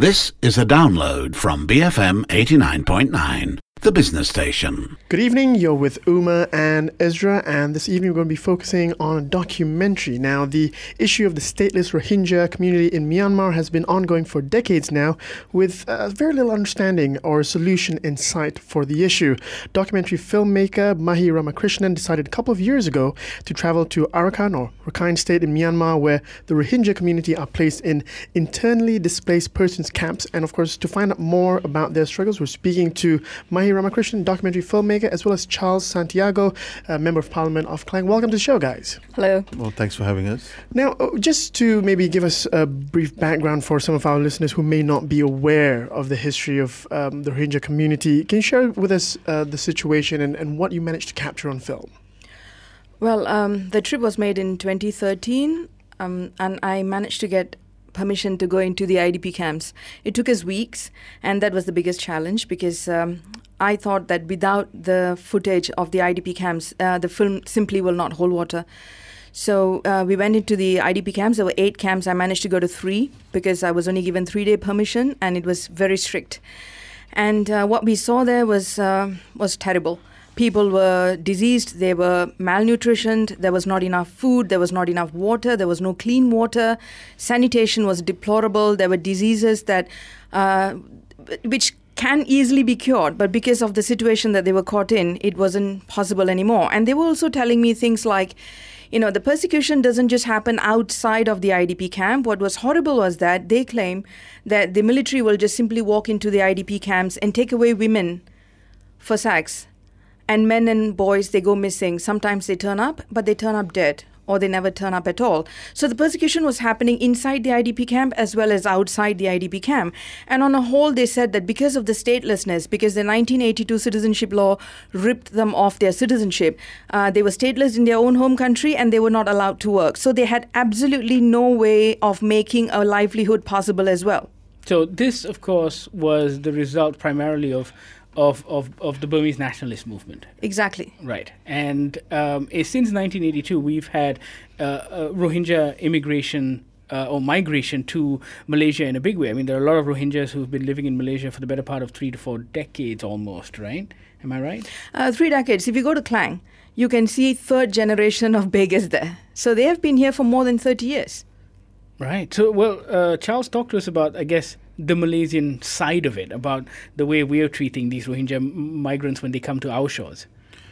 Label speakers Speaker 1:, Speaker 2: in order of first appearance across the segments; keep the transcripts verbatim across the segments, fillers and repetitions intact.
Speaker 1: This is a download from B F M eighty-nine point nine, the business station.
Speaker 2: Good evening, you're with Uma and Ezra, and this evening we're going to be focusing on a documentary. Now, the issue of the stateless Rohingya community in Myanmar has been ongoing for decades now, with uh, very little understanding or solution in sight for the issue. Documentary filmmaker Mahi Ramakrishnan decided a couple of years ago to travel to Arakan, or Rakhine State in Myanmar, where the Rohingya community are placed in internally displaced persons camps. And of course, to find out more about their struggles, we're speaking to Mahi Ramakrishnan, documentary filmmaker, as well as Charles Santiago, uh, Member of Parliament of Klang. Welcome to the show, guys.
Speaker 3: Hello.
Speaker 4: Well, thanks for having us.
Speaker 2: Now, uh, just to maybe give us a brief background for some of our listeners who may not be aware of the history of um, the Rohingya community, can you share with us uh, the situation and, and what you managed to capture on film?
Speaker 3: Well, um, the trip was made in twenty thirteen, um, and I managed to get permission to go into the I D P camps. It took us weeks, and that was the biggest challenge because um, I thought that without the footage of the I D P camps, uh, the film simply will not hold water. So uh, we went into the I D P camps. There were eight camps. I managed to go to three because I was only given three-day permission, and it was very strict. And uh, what we saw there was uh, was terrible. People were diseased, they were malnutritioned, there was not enough food, there was not enough water, there was no clean water, sanitation was deplorable, there were diseases that uh, which can easily be cured, but because of the situation that they were caught in, it wasn't possible anymore. And they were also telling me things like, you know, the persecution doesn't just happen outside of the I D P camp. What was horrible was that they claim that the military will just simply walk into the I D P camps and take away women for sex. And men and boys, they go missing. Sometimes they turn up, but they turn up dead, or they never turn up at all. So the persecution was happening inside the I D P camp as well as outside the I D P camp. And on a whole, they said that because of the statelessness, because the nineteen eighty-two citizenship law ripped them off their citizenship, uh, they were stateless in their own home country and they were not allowed to work. So they had absolutely no way of making a livelihood possible as well.
Speaker 5: So this, of course, was the result primarily of Of, of of the Burmese nationalist movement.
Speaker 3: Exactly.
Speaker 5: Right. And um, eh, since nineteen eighty-two, we've had uh, uh, Rohingya immigration uh, or migration to Malaysia in a big way. I mean, there are a lot of Rohingyas who've been living in Malaysia for the better part of three to four decades almost, right? Am I right?
Speaker 3: Uh, three decades. If you go to Klang, you can see third generation of beggars there. So they have been here for more than thirty years.
Speaker 5: Right. So, well, uh, Charles, talk to us about, I guess, the Malaysian side of it, about the way we are treating these Rohingya m- migrants when they come to our shores.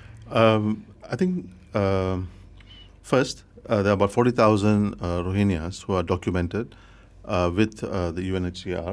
Speaker 4: Um, I think, uh, first, uh, there are about forty thousand uh, Rohingyas who are documented uh, with uh, the U N H C R.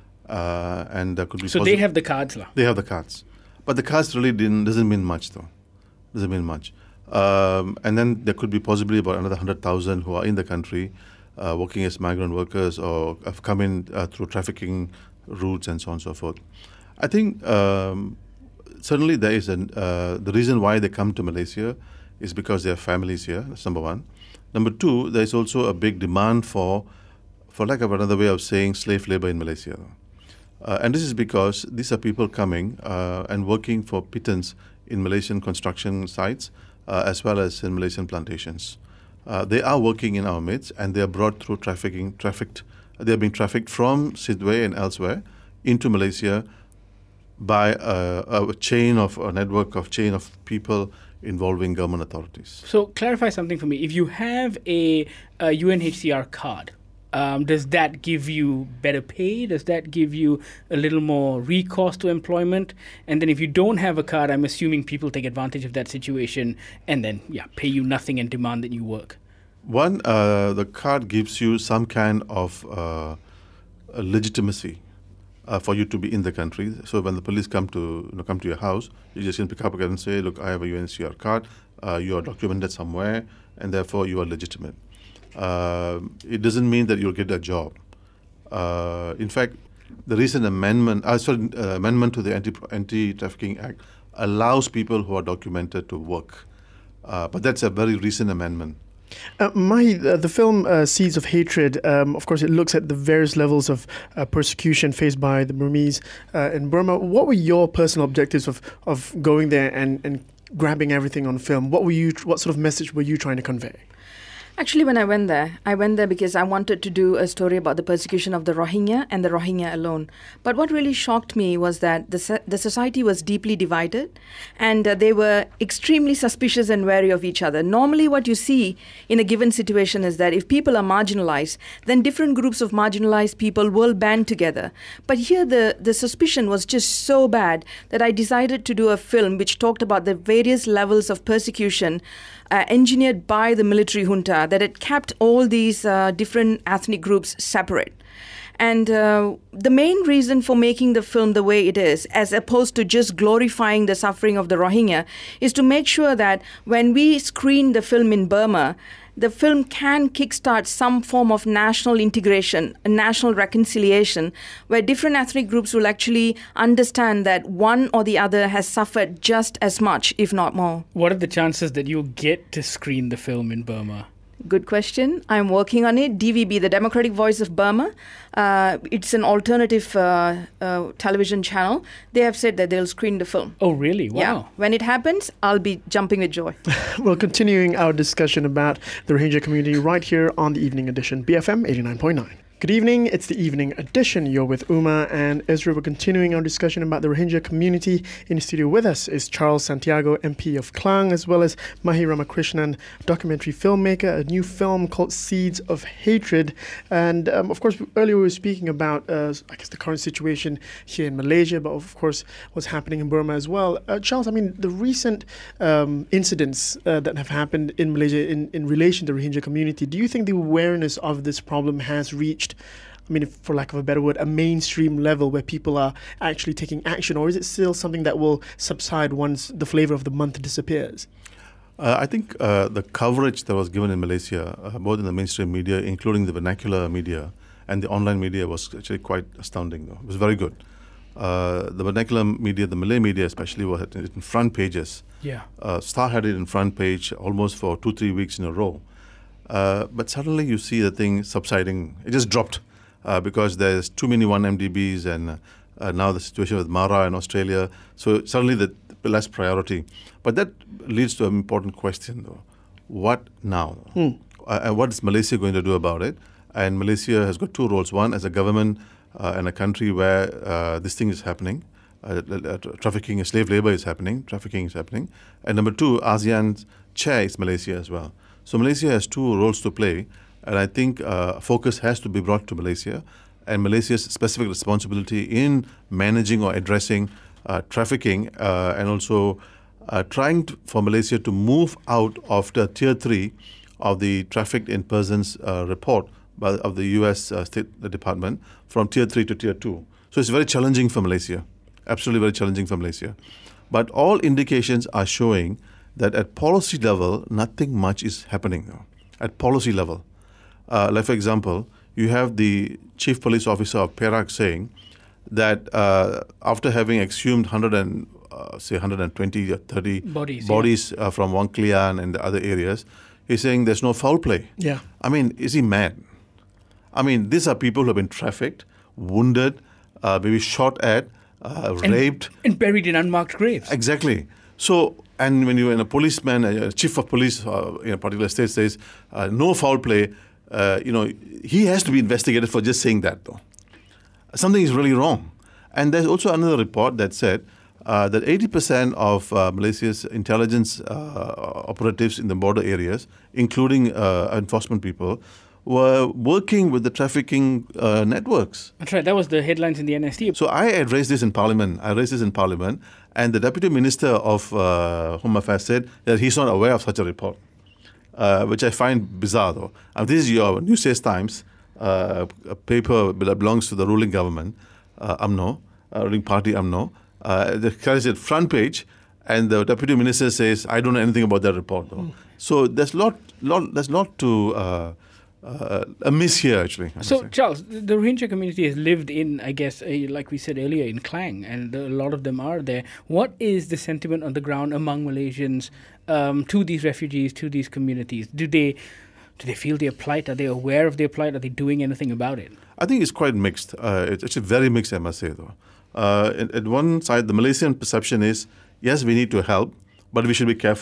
Speaker 4: Uh, and there could be
Speaker 5: so
Speaker 4: posi-
Speaker 5: they have the cards, lah.
Speaker 4: They have the cards. But the cards really didn't, doesn't mean much, though. Doesn't mean much. Um, and then there could be possibly about another one hundred thousand who are in the country, Uh, working as migrant workers or have come in uh, through trafficking routes and so on and so forth. I think um, certainly there is an, uh, the reason why they come to Malaysia is because they have families here, that's number one. Number two, there is also a big demand for, for lack of another way of saying, slave labor in Malaysia. Uh, and this is because these are people coming uh, and working for pittance in Malaysian construction sites uh, as well as in Malaysian plantations. Uh, they are working in our midst, and they are brought through trafficking, trafficked. They are being trafficked from Sidway and elsewhere into Malaysia by a, a chain of a network of chain of people involving government authorities.
Speaker 5: So clarify something for me. If you have a, a U N H C R card, um, does that give you better pay? Does that give you a little more recourse to employment? And then if you don't have a card, I'm assuming people take advantage of that situation and then, yeah, pay you nothing and demand that you work.
Speaker 4: One, uh, the card gives you some kind of uh, legitimacy uh, for you to be in the country. So when the police come to you know, come to your house, you just can pick up again and say, look, I have a U N H C R card, uh, you are documented somewhere, and therefore you are legitimate. Uh, it doesn't mean that you'll get a job. Uh, in fact, the recent amendment, uh, sorry, uh, amendment to the Anti Anti-Trafficking Act allows people who are documented to work. Uh, but that's a very recent amendment.
Speaker 2: Uh, Mahi, the, the film uh, Seeds of Hatred, um, of course, it looks at the various levels of uh, persecution faced by the Burmese uh, in Burma. What were your personal objectives of, of going there and, and grabbing everything on film? What were you? What sort of message were you trying to convey?
Speaker 3: Actually, when I went there, I went there because I wanted to do a story about the persecution of the Rohingya and the Rohingya alone. But what really shocked me was that the, so- the society was deeply divided, and uh, they were extremely suspicious and wary of each other. Normally, what you see in a given situation is that if people are marginalized, then different groups of marginalized people will band together. But here, the, the suspicion was just so bad that I decided to do a film which talked about the various levels of persecution Uh, engineered by the military junta, that it kept all these uh, different ethnic groups separate. And uh, the main reason for making the film the way it is, as opposed to just glorifying the suffering of the Rohingya, is to make sure that when we screen the film in Burma, the film can kickstart some form of national integration, a national reconciliation, where different ethnic groups will actually understand that one or the other has suffered just as much, if not more.
Speaker 5: What are the chances that you'll get to screen the film in Burma?
Speaker 3: Good question. I'm working on it. D V B, the Democratic Voice of Burma, uh, it's an alternative uh, uh, television channel. They have said that they'll screen the film.
Speaker 5: Oh, really? Wow.
Speaker 3: Yeah. When it happens, I'll be jumping with joy.
Speaker 2: Well, continuing our discussion about the Rohingya community right here on the Evening Edition, B F M eighty-nine point nine. Good evening, it's the Evening Edition. You're with Uma and Ezra. We're continuing our discussion about the Rohingya community. In the studio with us is Charles Santiago, M P of Klang, as well as Mahi Ramakrishnan, documentary filmmaker, a new film called Seeds of Hatred. And um, of course, earlier we were speaking about, uh, I guess, the current situation here in Malaysia, but of course, what's happening in Burma as well. Uh, Charles, I mean, the recent um, incidents uh, that have happened in Malaysia in, in relation to the Rohingya community, do you think the awareness of this problem has reached, I mean, for lack of a better word, a mainstream level where people are actually taking action, or is it still something that will subside once the flavor of the month disappears?
Speaker 4: Uh, I think uh, the coverage that was given in Malaysia, uh, both in the mainstream media, including the vernacular media, and the online media, was actually quite astounding, though. It was very good. Uh, the vernacular media, the Malay media especially, were in front pages.
Speaker 5: Yeah.
Speaker 4: Uh, Star had it in front page almost for two, three weeks in a row. Uh, but suddenly you see the thing subsiding. It just dropped uh, because there's too many one M D Bs, and uh, now the situation with Mara in Australia. So suddenly the less priority. But that leads to an important question, though. What now?
Speaker 2: Hmm.
Speaker 4: Uh, and what is Malaysia going to do about it? And Malaysia has got two roles. One, as a government uh, and a country where uh, this thing is happening. Uh, uh, trafficking, slave labor is happening. Trafficking is happening. And number two, ASEAN's chair is Malaysia as well. So Malaysia has two roles to play, and I think uh, focus has to be brought to Malaysia, and Malaysia's specific responsibility in managing or addressing uh, trafficking, uh, and also uh, trying to, for Malaysia to move out of the tier three of the trafficked in persons uh, report by, of the U S uh, State Department from tier three to tier two. So it's very challenging for Malaysia, absolutely very challenging for Malaysia. But all indications are showing that at policy level, nothing much is happening now. At policy level. Uh, like, for example, you have the chief police officer of Perak saying that uh, after having exhumed one hundred and, uh, say one hundred twenty or thirty
Speaker 5: Bodies,
Speaker 4: bodies uh, from Wang Klian and the other areas, he's saying there's no foul play.
Speaker 2: Yeah.
Speaker 4: I mean, is he mad? I mean, these are people who have been trafficked, wounded, uh, maybe shot at, uh,
Speaker 5: And-
Speaker 4: raped.
Speaker 5: And buried in unmarked graves.
Speaker 4: Exactly. So, and when you're in a policeman, a chief of police uh, in a particular state says uh, no foul play, uh, you know, he has to be investigated for just saying that, though. Something is really wrong. And there's also another report that said uh, that eighty percent of uh, Malaysia's intelligence uh, operatives in the border areas, including uh, enforcement people, were working with the trafficking uh, networks.
Speaker 5: That's right. That was the headlines in the N S T.
Speaker 4: So I had raised this in Parliament. I raised this in Parliament, and the Deputy Minister of uh, Home Affairs said that he's not aware of such a report, uh, which I find bizarre, though. And this is your New South Times, uh, a paper that belongs to the ruling government, uh, U M N O, uh, ruling party U M N O. Uh, the carries it front page, and the Deputy Minister says, "I don't know anything about that report." Though. Mm. So there's lot, lot, there's lot to. Uh, Uh, a miss here, actually. I
Speaker 5: So,
Speaker 4: must say.
Speaker 5: Charles, the Rohingya community has lived in, I guess, a, like we said earlier, in Klang, and a lot of them are there. What is the sentiment on the ground among Malaysians um, to these refugees, to these communities? Do they do they feel their plight? Are they aware of their plight? Are they doing anything about it?
Speaker 4: I think it's quite mixed. Uh, it's actually very mixed, I must say, though. Uh, at, at one side, the Malaysian perception is, yes, we need to help, but we should be careful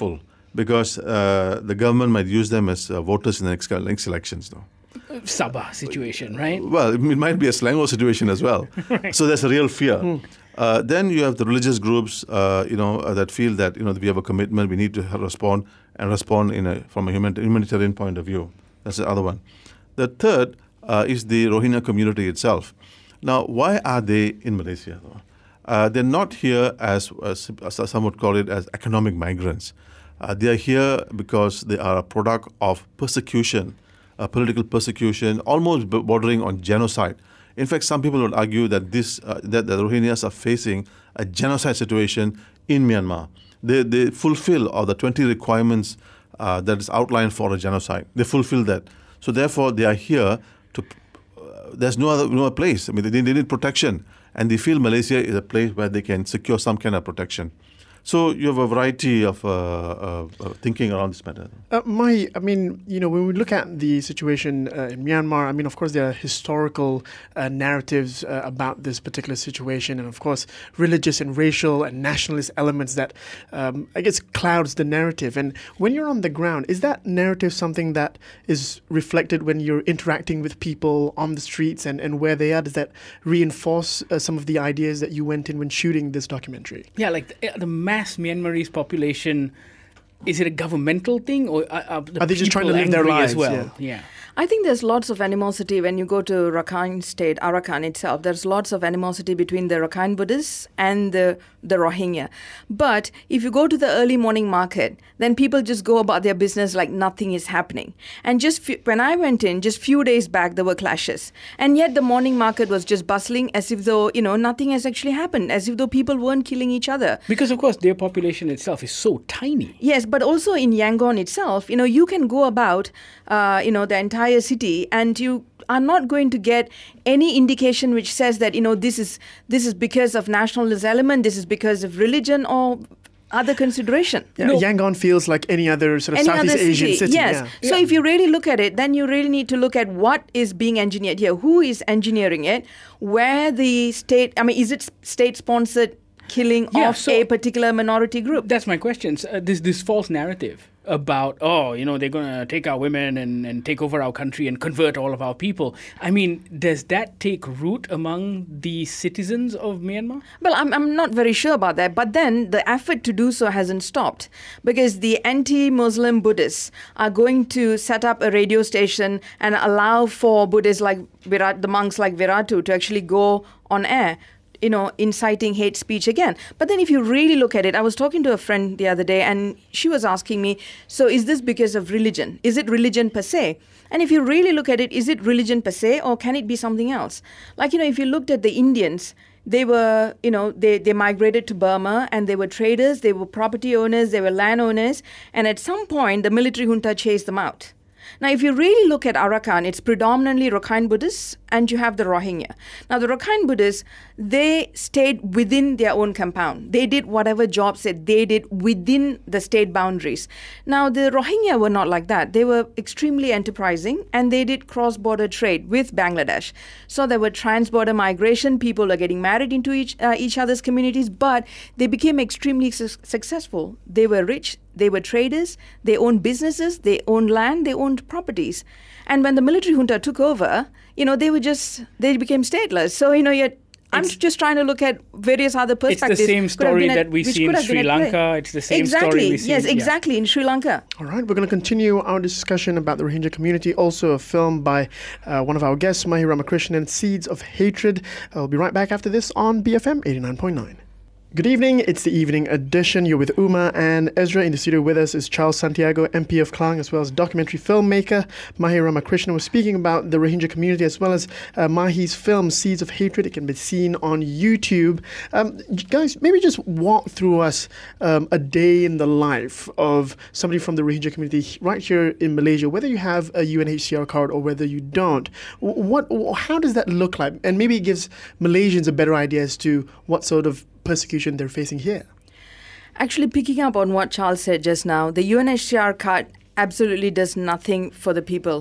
Speaker 4: because uh, the government might use them as uh, voters in the next, next elections, though.
Speaker 5: Sabah situation, right?
Speaker 4: Well, it might be a Selangor situation as well. Right. So there's a real fear. Mm. Uh, then you have the religious groups, uh, you know, uh, that feel that, you know, we have a commitment, we need to respond and respond in a, from a humanitarian point of view. That's the other one. The third uh, is the Rohingya community itself. Now, why are they in Malaysia, though? Uh, they're not here as, as, as some would call it, as economic migrants. Uh, they are here because they are a product of persecution, uh, political persecution, almost bordering on genocide. In fact, some people would argue that this uh, that the Rohingyas are facing a genocide situation in Myanmar. They they fulfill all the twenty requirements uh, that is outlined for a genocide. They fulfill that. So therefore, they are here to. Uh, there's no other no other place. I mean, they, they need protection, and they feel Malaysia is a place where they can secure some kind of protection. So you have a variety of uh, uh, uh, thinking around this matter.
Speaker 2: Uh, my, I mean, you know, when we look at the situation uh, in Myanmar, I mean, of course, there are historical uh, narratives uh, about this particular situation, and of course, religious and racial and nationalist elements that, um, I guess, clouds the narrative. And when you're on the ground, is that narrative something that is reflected when you're interacting with people on the streets and, and where they are? Does that reinforce uh, some of the ideas that you went in when shooting this documentary?
Speaker 5: Yeah, like the, the mass Myanmarese population, is it a governmental thing, or are, are, the
Speaker 2: are they just trying to live their lives
Speaker 5: as well?
Speaker 2: Yeah.
Speaker 5: yeah.
Speaker 3: I think there's lots of animosity when you go to Rakhine State, Arakan itself. There's lots of animosity between the Rakhine Buddhists and the, the Rohingya. But if you go to the early morning market, then people just go about their business like nothing is happening. And just f- when I went in, just few days back, there were clashes. And yet the morning market was just bustling as if though, you know, nothing has actually happened, as if though people weren't killing each other.
Speaker 5: Because, of course, their population itself is so tiny.
Speaker 3: Yes, but also in Yangon itself, you know, you can go about, uh, you know, the entire city and you are not going to get any indication which says that, you know, this is this is because of nationalist element, this is because of religion or other consideration.
Speaker 2: Yeah, no. Yangon feels like any other sort of
Speaker 3: any
Speaker 2: Southeast
Speaker 3: other city.
Speaker 2: Asian city.
Speaker 3: Yes.
Speaker 2: Yeah.
Speaker 3: So
Speaker 2: yeah.
Speaker 3: if you really look at it, then you really need to look at what is being engineered here. Who is engineering it? Where the state, I mean, is it state-sponsored killing
Speaker 5: yeah,
Speaker 3: of
Speaker 5: so
Speaker 3: a particular minority group?
Speaker 5: That's my question. Uh, this this false narrative about, oh, you know, they're going to take our women and, and take over our country and convert all of our people. I mean, does that take root among the citizens of Myanmar?
Speaker 3: Well, I'm I'm not very sure about that. But then the effort to do so hasn't stopped, because the anti-Muslim Buddhists are going to set up a radio station and allow for Buddhists like Virat, the monks like Viratu, to actually go on air, you know, inciting hate speech again. But then if you really look at it, I was talking to a friend the other day and she was asking me, so is this because of religion? Is it religion per se? And if you really look at it, is it religion per se, or can it be something else? Like, you know, if you looked at the Indians, they were, you know, they, they migrated to Burma and they were traders, they were property owners, they were landowners. And at some point, the military junta chased them out. Now, if you really look at Arakan, it's predominantly Rakhine Buddhists and you have the Rohingya. Now, the Rakhine Buddhists, they stayed within their own compound. They did whatever jobs that they did within the state boundaries. Now, the Rohingya were not like that. They were extremely enterprising and they did cross-border trade with Bangladesh. So there were trans-border migration. People are getting married into each, uh, each other's communities, but they became extremely su- successful. They were rich. They were traders, they owned businesses, they owned land, they owned properties. And when the military junta took over, you know, they were just, they became stateless. So, you know, you're, I'm
Speaker 5: it's,
Speaker 3: just trying to look at various other perspectives.
Speaker 5: It's the same story that we see in Sri Lanka. It's the same
Speaker 3: exactly.
Speaker 5: story we see.
Speaker 3: Yes,
Speaker 5: yeah.
Speaker 3: exactly, in Sri Lanka.
Speaker 2: All right, we're going to continue our discussion about the Rohingya community. Also a film by uh, one of our guests, Mahi Ramakrishnan, Seeds of Hatred. Uh, we'll be right back after this on B F M eighty-nine point nine. Good evening, it's the evening edition. You're with Uma and Ezra. In the studio with us is Charles Santiago, M P of Klang, as well as documentary filmmaker Mahi Ramakrishnan. We're speaking about the Rohingya community as well as uh, Mahi's film, Seeds of Hatred. It can be seen on YouTube. Um, guys, maybe just walk through us um, a day in the life of somebody from the Rohingya community right here in Malaysia, whether you have a U N H C R card or whether you don't. What, how does that look like? And maybe it gives Malaysians a better idea as to what sort of persecution they're facing here.
Speaker 3: Actually, picking up on what Charles said just now, the U N H C R card absolutely does nothing for the people.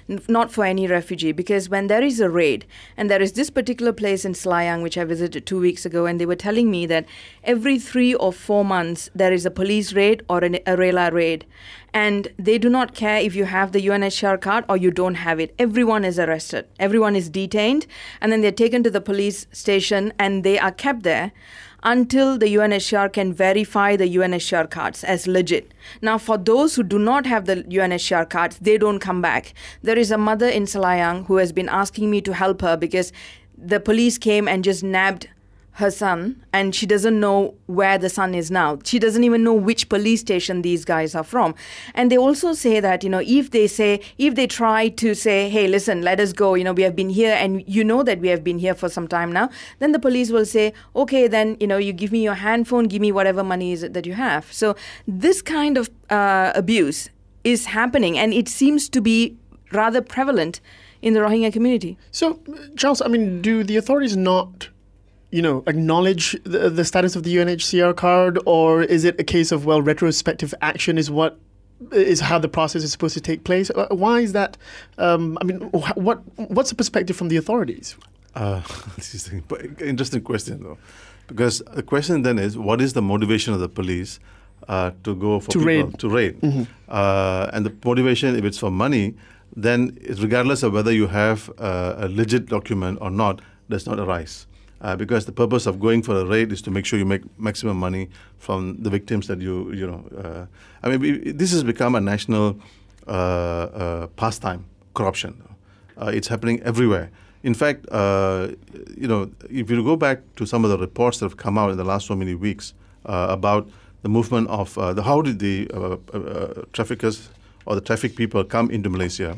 Speaker 3: n- not for any refugee. Because when there is a raid, and there is this particular place in Selayang, which I visited two weeks ago, and they were telling me that every three or four months there is a police raid or an, a RELA raid. And they do not care if you have the U N H C R card or you don't have it. Everyone is arrested. Everyone is detained. And then they're taken to the police station and they are kept there until the U N H C R can verify the U N H C R cards as legit. Now, for those who do not have the U N H C R cards, they don't come back. There is a mother in Selayang who has been asking me to help her because the police came and just nabbed her son, and she doesn't know where the son is now. She doesn't even know which police station these guys are from. And they also say that, you know, if they say, if they try to say, hey, listen, let us go, you know, we have been here and you know that we have been here for some time now, then the police will say, okay, then, you know, you give me your handphone, give me whatever money is it that you have. So this kind of uh, abuse is happening, and it seems to be rather prevalent in the Rohingya community.
Speaker 2: So, Charles, I mean, do the authorities not, you know, acknowledge the, the status of the U N H C R card, or is it a case of, well, retrospective action is what is how the process is supposed to take place? Why is that? Um, I mean, what what's the perspective from the authorities?
Speaker 4: Uh, this is an interesting question, though, because the question then is, what is the motivation of the police uh, to go for
Speaker 2: to
Speaker 4: people
Speaker 2: raid?
Speaker 4: To raid,
Speaker 2: Mm-hmm.
Speaker 4: uh, and the motivation, if it's for money, then regardless of whether you have uh, a legit document or not, does not arise. Uh, because the purpose of going for a raid is to make sure you make maximum money from the victims that you, you know. Uh, I mean, we, this has become a national uh, uh, pastime, corruption. Uh, it's happening everywhere. In fact, uh, you know, if you go back to some of the reports that have come out in the last so many weeks uh, about the movement of uh, the how did the uh, uh, traffickers or the traffic people come into Malaysia,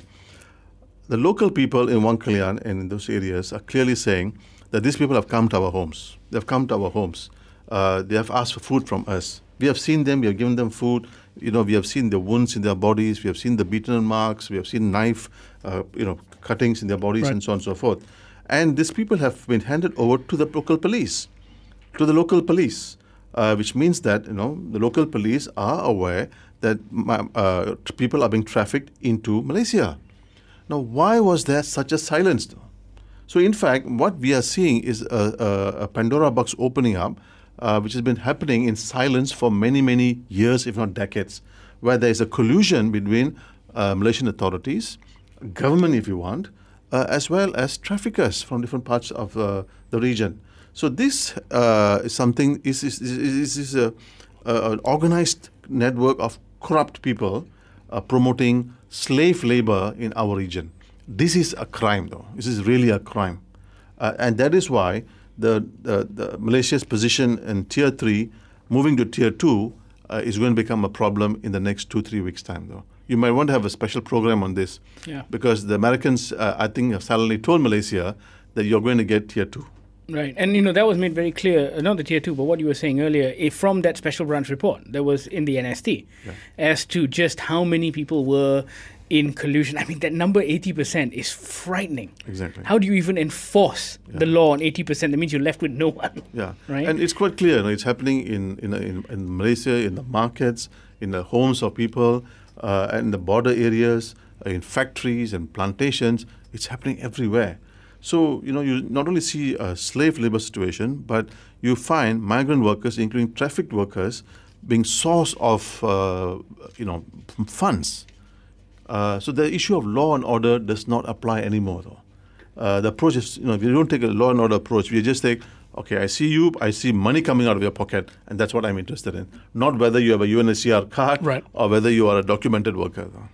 Speaker 4: the local people in Wang Kalian and in those areas are clearly saying that these people have come to our homes. They have come to our homes. Uh, they have asked for food from us. We have seen them. We have given them food. You know, we have seen the wounds in their bodies. We have seen the beaten marks. We have seen knife, uh, you know, cuttings in their bodies,
Speaker 2: Right.
Speaker 4: and so on and so forth. And these people have been handed over to the local police, to the local police, uh, which means that, you know, the local police are aware that uh, people are being trafficked into Malaysia. Now, why was there such a silence? So, in fact, what we are seeing is a, a, a Pandora box opening up, uh, which has been happening in silence for many, many years, if not decades, where there is a collusion between uh, Malaysian authorities, government, if you want, uh, as well as traffickers from different parts of uh, the region. So, this uh, is something is is is, is a, a, an organized network of corrupt people uh, promoting slave labor in our region. This is a crime, though. This is really a crime. Uh, and that is why the, the, the Malaysia's position in Tier three, moving to Tier two, uh, is going to become a problem in the next two, three weeks' time, though. You might want to have a special program on this.
Speaker 5: Yeah.
Speaker 4: Because the Americans, uh, I think, have suddenly told Malaysia that you're going to get Tier two.
Speaker 5: Right. And, you know, that was made very clear, uh, not the Tier two, but what you were saying earlier, if from that special branch report that was in the N S T,
Speaker 4: Yeah.
Speaker 5: as to just how many people were in collusion. I mean, that number eighty percent is frightening.
Speaker 4: Exactly.
Speaker 5: How do you even enforce
Speaker 4: Yeah.
Speaker 5: the law on eighty percent? That means you're left with no one.
Speaker 4: Yeah,
Speaker 5: Right?
Speaker 4: And it's quite clear. You know, it's happening in, in in in Malaysia, in the markets, in the homes of people, uh, and in the border areas, uh, in factories and plantations. It's happening everywhere. So, you know, you not only see a slave labor situation, but you find migrant workers, including trafficked workers, being source of uh, you know funds. Uh, so the issue of law and order does not apply anymore, though. Uh, the approach is, you know, if you don't take a law and order approach, we just take, okay, I see you, I see money coming out of your pocket, and that's what I'm interested in. Not whether you have a U N H C R card
Speaker 5: Right.
Speaker 4: or whether you are a documented worker, though.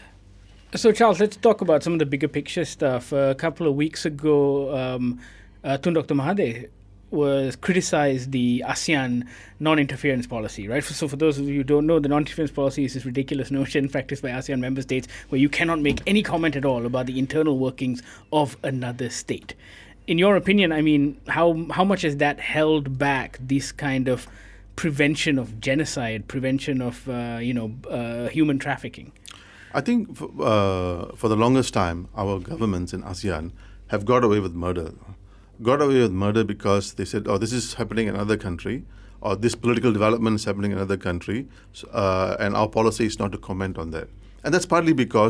Speaker 5: So, Charles, let's talk about some of the bigger picture stuff. Uh, a couple of weeks ago, um, uh, Tun Doctor Mahathir was criticized the ASEAN non-interference policy, right? So for those of you who don't know, the non-interference policy is this ridiculous notion practiced by ASEAN member states where you cannot make any comment at all about the internal workings of another state. In your opinion, I mean, how how much has that held back this kind of prevention of genocide, prevention of, uh, you know, uh, human trafficking?
Speaker 4: I think for, uh, for the longest time, our governments in ASEAN have got away with murder. Got away with murder because they said, oh, this is happening in another country, or this political development is happening in another country, uh, and our policy is not to comment on that. And that's partly because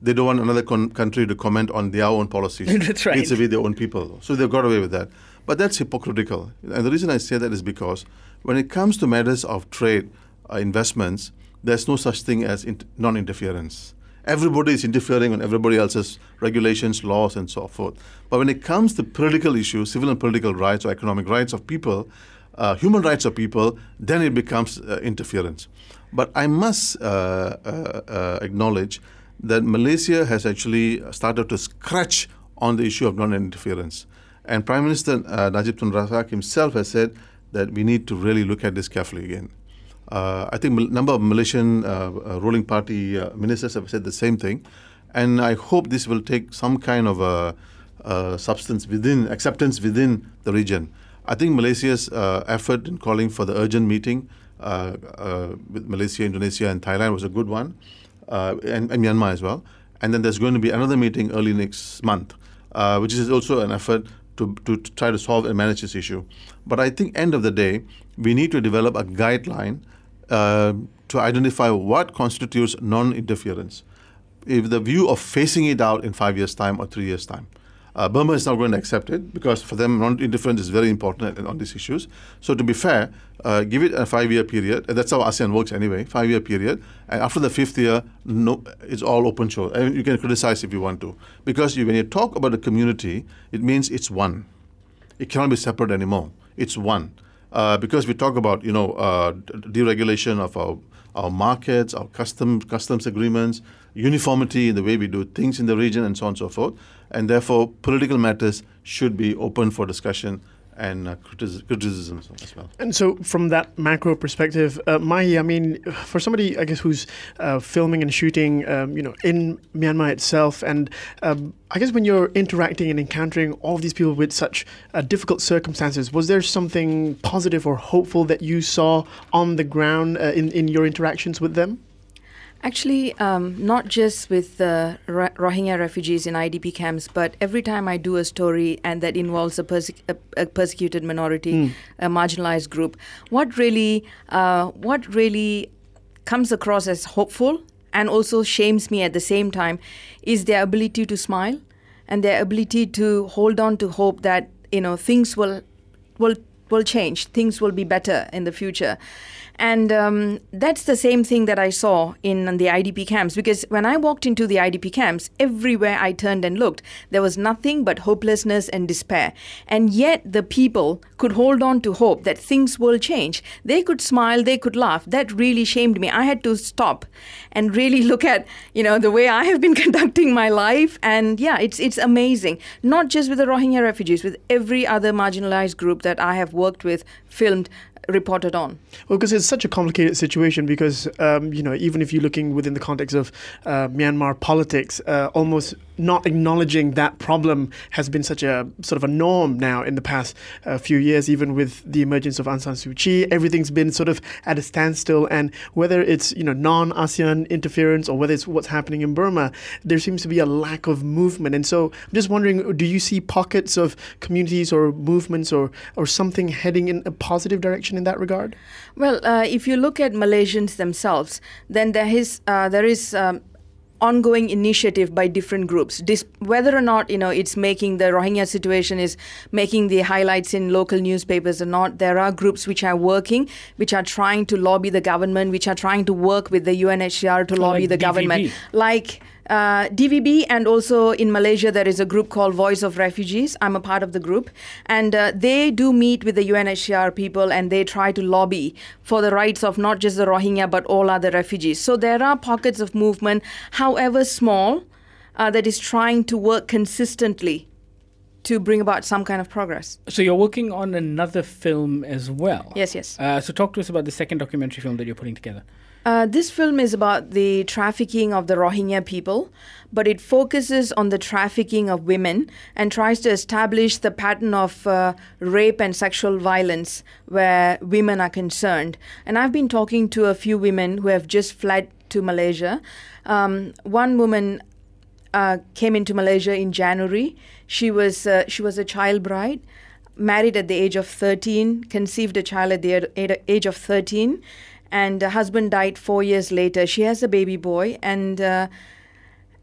Speaker 4: they don't want another con- country to comment on their own policies.
Speaker 5: That's right.
Speaker 4: Vis-a-vis their own people. So they've got away with that. But that's hypocritical. And the reason I say that is because when it comes to matters of trade, uh, investments, there's no such thing as in- non-interference. Everybody is interfering on everybody else's regulations, laws, and so forth. But when it comes to political issues, civil and political rights or economic rights of people, uh, human rights of people, then it becomes uh, interference. But I must uh, uh, uh, acknowledge that Malaysia has actually started to scratch on the issue of non-interference. And Prime Minister uh, Najib Tun Razak himself has said that we need to really look at this carefully again. Uh, I think a number of Malaysian uh, uh, ruling party uh, ministers have said the same thing. And I hope this will take some kind of a, a substance within, acceptance within the region. I think Malaysia's uh, effort in calling for the urgent meeting uh, uh, with Malaysia, Indonesia, and Thailand was a good one. Uh, and, and Myanmar as well. And then there's going to be another meeting early next month, uh, which is also an effort to, to, to try to solve and manage this issue. But I think end of the day, we need to develop a guideline uh, to identify what constitutes non-interference. If the view of phasing it out in five years' time or three years' time. Uh, Burma is not going to accept it because for them non-interference is very important on these issues. So to be fair, uh, give it a five-year period. And that's how ASEAN works anyway, five-year period. And after the fifth year, no, it's all open show. I mean, you can criticize if you want to. Because you, when you talk about a community, it means it's one. It cannot be separate anymore. It's one. Uh, because we talk about, you know, uh, deregulation of our our markets, our custom, customs agreements, uniformity in the way we do things in the region, and so on and so forth. And therefore, political matters should be open for discussion and uh, criticism, criticism as well.
Speaker 2: And so from that macro perspective, uh, Mahi, I mean, for somebody, I guess, who's uh, filming and shooting, um, you know, in Myanmar itself, and um, I guess when you're interacting and encountering all of these people with such uh, difficult circumstances, was there something positive or hopeful that you saw on the ground uh, in, in your interactions with them?
Speaker 3: Actually, um, not just with the uh, Rohingya refugees in I D P camps, but every time I do a story and that involves a, perse- a, a persecuted minority, mm. a marginalized group, what really, uh, what really comes across as hopeful and also shames me at the same time is their ability to smile and their ability to hold on to hope that, you know, things will will will change, things will be better in the future. And um, that's the same thing that I saw in the I D P camps, because when I walked into the I D P camps, everywhere I turned and looked, there was nothing but hopelessness and despair. And yet the people could hold on to hope that things will change. They could smile, they could laugh. That really shamed me. I had to stop and really look at, you know, the way I have been conducting my life. And yeah, it's it's amazing. Not just with the Rohingya refugees, with every other marginalized group that I have worked with, filmed, reported on.
Speaker 2: Well, because it's such a complicated situation because, um, you know, even if you're looking within the context of uh, Myanmar politics, uh, almost not acknowledging that problem has been such a sort of a norm now in the past uh, few years, even with the emergence of Aung San Suu Kyi. Everything's been sort of at a standstill, and whether it's, you know, non-ASEAN interference or whether it's what's happening in Burma, there seems to be a lack of movement. And so I'm just wondering, do you see pockets of communities or movements or, or something heading in a positive direction in that regard?
Speaker 3: Well, uh, if you look at Malaysians themselves, then there is uh, there is um, ongoing initiative by different groups. Dis- whether or not, you know, it's making the Rohingya situation is making the highlights in local newspapers or not, there are groups which are working, which are trying to lobby the government, which are trying to work with the U N H C R to lobby
Speaker 5: like
Speaker 3: the
Speaker 5: D V B.
Speaker 3: government. Like Uh, D V B, and also in Malaysia there is a group called Voice of Refugees. I'm a part of the group, and uh, they do meet with the U N H C R people and they try to lobby for the rights of not just the Rohingya but all other refugees. So there are pockets of movement, however small, uh, that is trying to work consistently to bring about some kind of progress.
Speaker 5: So you're working on another film as well.
Speaker 3: Yes, yes.
Speaker 5: Uh, so talk to us about the second documentary film that you're putting together.
Speaker 3: Uh, this film is about the trafficking of the Rohingya people, but it focuses on the trafficking of women and tries to establish the pattern of uh, rape and sexual violence where women are concerned. And I've been talking to a few women who have just fled to Malaysia. Um, one woman uh, came into Malaysia in January. She was uh, she was a child bride, married at the age of thirteen, conceived a child at the age of thirteen. And her husband died four years later. She has a baby boy, and uh,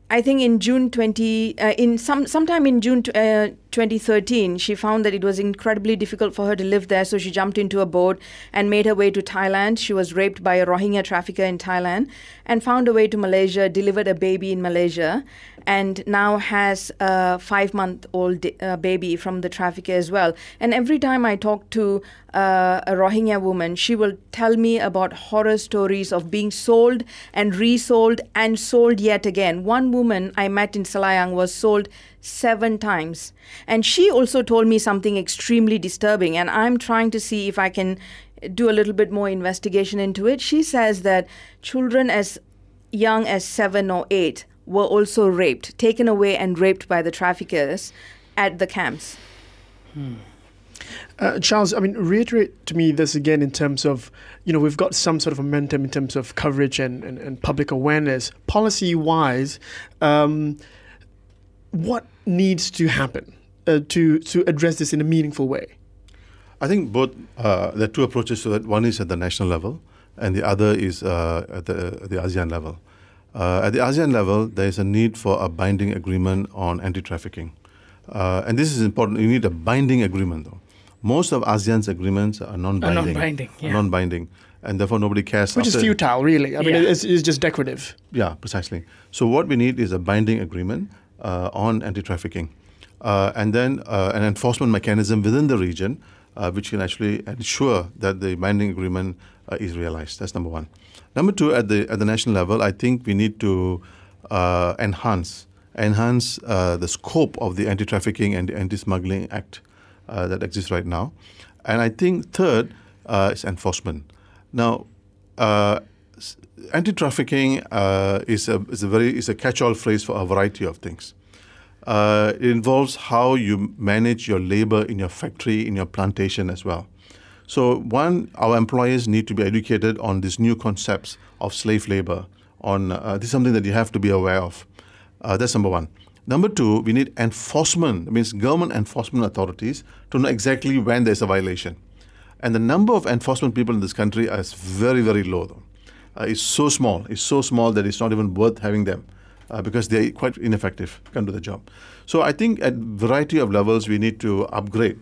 Speaker 3: I think in June twenty, uh, in some sometime in June t- uh, twenty thirteen, she found that it was incredibly difficult for her to live there, so she jumped into a boat and made her way to Thailand. She was raped by a Rohingya trafficker in Thailand and found a way to Malaysia, delivered a baby in Malaysia, and now has a five-month-old di- uh, baby from the trafficker as well. And every time I talk to uh, a Rohingya woman, she will tell me about horror stories of being sold and resold and sold yet again. One woman I met in Selayang was sold seven times. And she also told me something extremely disturbing, and I'm trying to see if I can do a little bit more investigation into it. She says that children as young as seven or eight were also raped, taken away and raped by the traffickers at the camps.
Speaker 2: Hmm. Uh, Charles, I mean, reiterate to me this again in terms of, you know, we've got some sort of momentum in terms of coverage and, and, and public awareness. Policy-wise, um, what needs to happen uh, to, to address this in a meaningful way?
Speaker 4: I think both, uh, there are two approaches to that. One is at the national level, and the other is uh, at the, the ASEAN level. Uh, at the ASEAN level, there is a need for a binding agreement on anti-trafficking. Uh, and this is important. You need a binding agreement, though. Most of ASEAN's agreements are non-binding.
Speaker 5: Uh, non-binding, yeah.
Speaker 4: Non-binding. And therefore, nobody cares.
Speaker 2: Which is futile, really. I mean, yeah. it's, it's just decorative.
Speaker 4: Yeah, precisely. So what we need is a binding agreement uh, on anti-trafficking. Uh, and then uh, an enforcement mechanism within the region uh, which can actually ensure that the binding agreement uh, is realized. That's number one. Number two, at the at the national level, I think we need to uh, enhance enhance uh, the scope of the Anti-Trafficking and the Anti-Smuggling Act uh, that exists right now. And I think third uh, is enforcement. Now, uh, anti-trafficking uh, is a is a very is a catch-all phrase for a variety of things. Uh, it involves how you manage your labor in your factory, in your plantation as well. So one, our employers need to be educated on these new concepts of slave labor. On uh, this is something that you have to be aware of. Uh, that's number one. Number two, we need enforcement. It means government enforcement authorities to know exactly when there's a violation. And the number of enforcement people in this country is very, very low, though. Uh, it's so small. It's so small that it's not even worth having them uh, because they're quite ineffective, can't do the job. So I think at variety of levels, we need to upgrade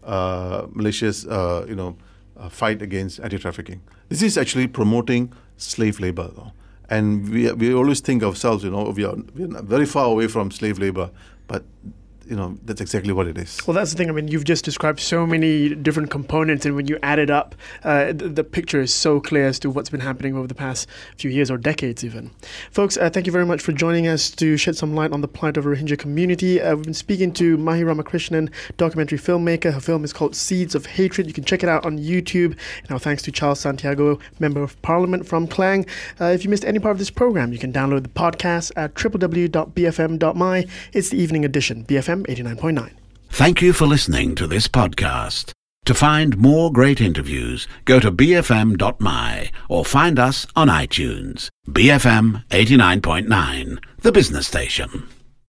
Speaker 4: uh, Malaysia's, uh, you know, uh, fight against anti-trafficking. This is actually promoting slave labor, though. And we we always think of ourselves, you know, we are, we are very far away from slave labor, but you know, that's exactly what it is.
Speaker 2: Well, that's the thing. I mean, you've just described so many different components, and when you add it up, uh, the, the picture is so clear as to what's been happening over the past few years or decades even. Folks, uh, thank you very much for joining us to shed some light on the plight of the Rohingya community. Uh, we've been speaking to Mahi Ramakrishnan, documentary filmmaker. Her film is called Seeds of Hatred. You can check it out on YouTube. And our thanks to Charles Santiago, Member of Parliament from Klang. Uh, if you missed any part of this program, you can download the podcast at w w w dot b f m dot m y. It's the evening edition, B F M eighty-nine point nine.
Speaker 1: Thank you for listening to this podcast. To find more great interviews, go to b f m dot m y or find us on iTunes. B F M eighty-nine point nine, the business station.